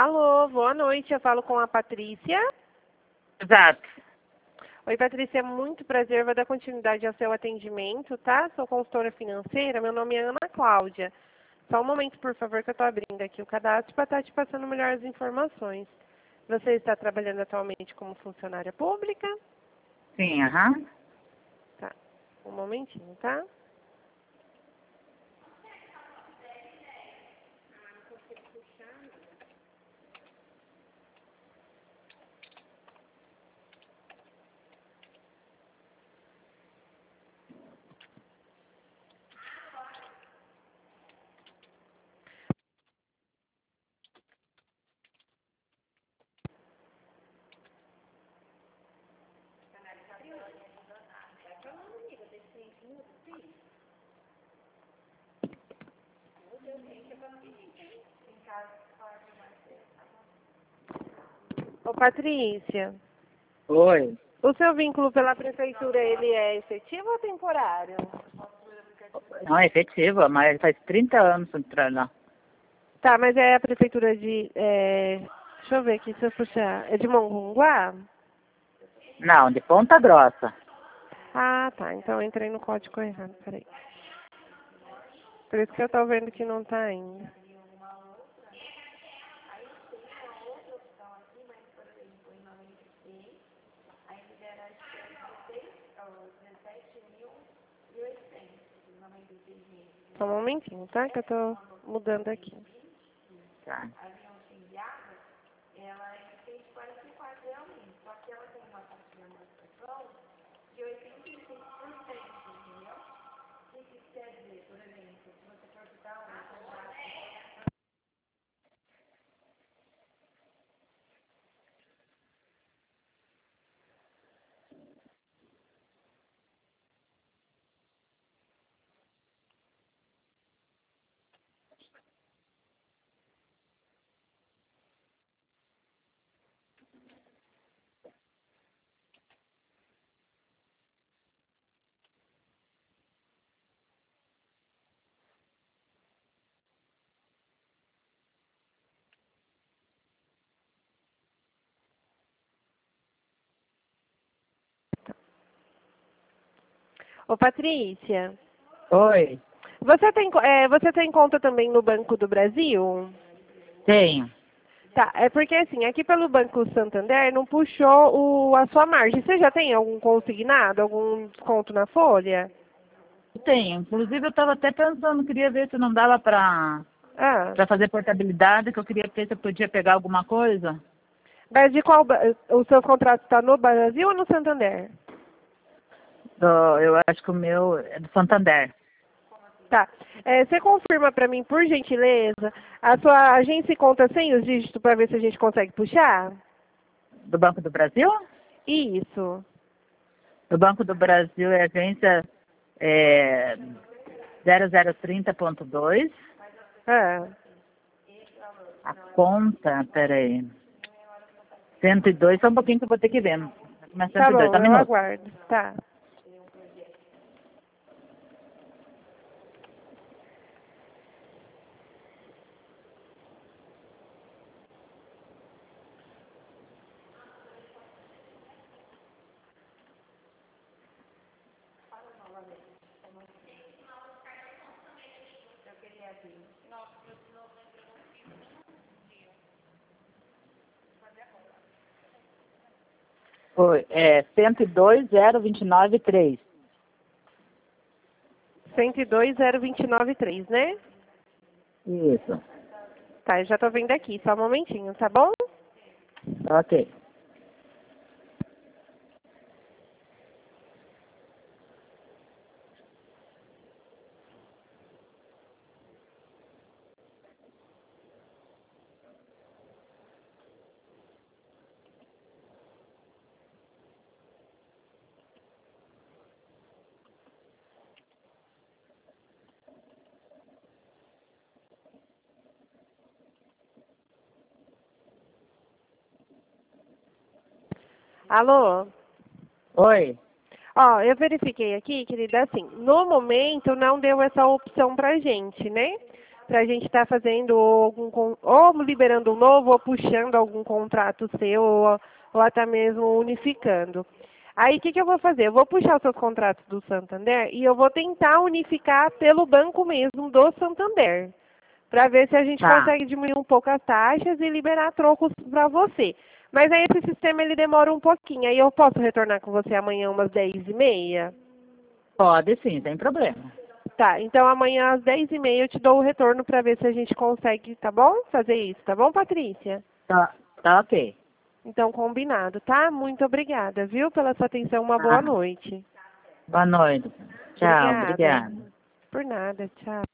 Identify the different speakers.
Speaker 1: Alô, boa noite. Eu falo com a Patrícia.
Speaker 2: Exato.
Speaker 1: Oi, Patrícia, é muito prazer. Vou dar continuidade ao seu atendimento, tá? Sou consultora financeira. Meu nome é Ana Cláudia. Só um momento, por favor, que eu estou abrindo aqui o cadastro para estar te passando melhores informações. Você está trabalhando atualmente como funcionária pública?
Speaker 2: Sim, aham.
Speaker 1: Tá. Um momentinho, tá? Ô, Patrícia,
Speaker 2: Oi.
Speaker 1: o seu vínculo pela prefeitura, ele é efetivo ou temporário?
Speaker 2: Não, é efetiva, mas faz 30 anos entrando lá.
Speaker 1: Tá, mas é a prefeitura de... deixa eu ver aqui, se eu puxar... É de Mongaguá?
Speaker 2: Não, de Ponta Grossa.
Speaker 1: Ah, tá. Então eu entrei no código errado, peraí. Por isso que eu tô vendo que não tá ainda. Só um momentinho, tá? Que eu tô mudando aqui.
Speaker 2: Tá.
Speaker 1: Ô, Patrícia,
Speaker 2: Oi.
Speaker 1: você tem conta também no Banco do Brasil?
Speaker 2: Tenho.
Speaker 1: Tá, é porque assim, aqui pelo Banco Santander não puxou a sua margem. Você já tem algum consignado, algum desconto na folha?
Speaker 2: Tenho. Inclusive, eu estava até pensando, queria ver se não dava
Speaker 1: Ah,
Speaker 2: para fazer portabilidade, que eu queria ver se eu podia pegar alguma coisa.
Speaker 1: mas de qual... O seu contrato está no Brasil ou no Santander?
Speaker 2: Eu acho que o meu é do Santander.
Speaker 1: Tá. Você confirma para mim, por gentileza, a sua agência conta sem os dígitos para ver se a gente consegue puxar?
Speaker 2: Do Banco do Brasil?
Speaker 1: Isso.
Speaker 2: Do Banco do Brasil é a agência é, 0030.2.
Speaker 1: Ah,
Speaker 2: A conta, peraí. 102, só um pouquinho que eu vou ter que ver. Mas
Speaker 1: tá
Speaker 2: 102,
Speaker 1: bom,
Speaker 2: só um
Speaker 1: eu
Speaker 2: minuto.
Speaker 1: aguardo. Tá.
Speaker 2: Foi, 102.029.3.
Speaker 1: 102.029.3, né?
Speaker 2: Isso.
Speaker 1: Tá, eu já tô vendo aqui, só um momentinho, tá bom?
Speaker 2: Ok.
Speaker 1: Alô?
Speaker 2: Oi.
Speaker 1: Ó, eu verifiquei aqui, querida, assim, no momento não deu essa opção pra gente, né? para a gente estar fazendo ou liberando um novo, ou puxando algum contrato seu, ou até mesmo unificando. Aí, o que eu vou fazer? Eu vou puxar os seus contratos do Santander e eu vou tentar unificar pelo banco mesmo do Santander, para ver se a gente consegue diminuir um pouco as taxas e liberar trocos para você. Mas aí esse sistema ele demora um pouquinho. Aí eu posso retornar com você amanhã umas 10h30?
Speaker 2: Pode sim, sem problema.
Speaker 1: Tá, então amanhã às 10h30 eu te dou o retorno para ver se a gente consegue, tá bom? Fazer isso, tá bom, Patrícia?
Speaker 2: Tá ok.
Speaker 1: Então, combinado, tá? Muito obrigada, viu, pela sua atenção. Uma boa noite.
Speaker 2: Boa noite. Tchau,
Speaker 1: Obrigada.
Speaker 2: obrigada.
Speaker 1: Por nada, tchau.